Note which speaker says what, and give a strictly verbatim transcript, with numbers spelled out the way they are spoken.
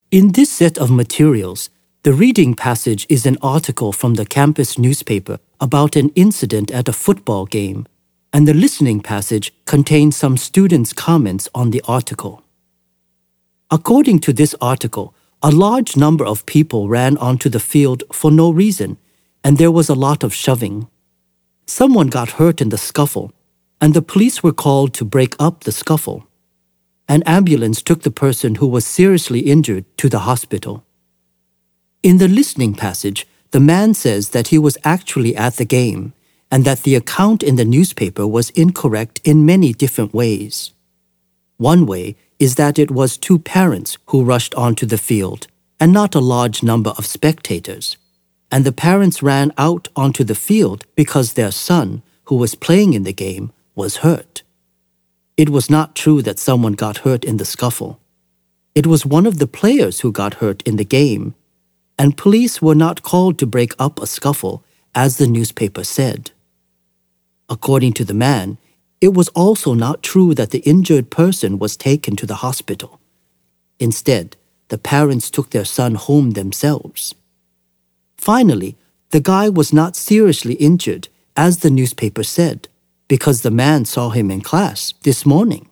Speaker 1: In this set of materials, the reading passage is an article from the campus newspaper about an incident at a football game, and the listening passage contains some students' comments on the article. According to this article, a large number of people ran onto the field for no reason, and there was a lot of shoving. Someone got hurt in the scuffle, and the police were called to break up the scuffle. An ambulance took the person who was seriously injured to the hospital. In the listening passage, the man says that he was actually at the game and that the account in the newspaper was incorrect in many different ways. One way is that it was two parents who rushed onto the field and not a large number of spectators, and the parents ran out onto the field because their son, who was playing in the game, was hurt. It was not true that someone got hurt in the scuffle. It was one of the players who got hurt in the game, and police were not called to break up a scuffle, as the newspaper said. According to the man, it was also not true that the injured person was taken to the hospital. Instead, the parents took their son home themselves. Finally, the guy was not seriously injured, as the newspaper said, because the man saw him in class this morning.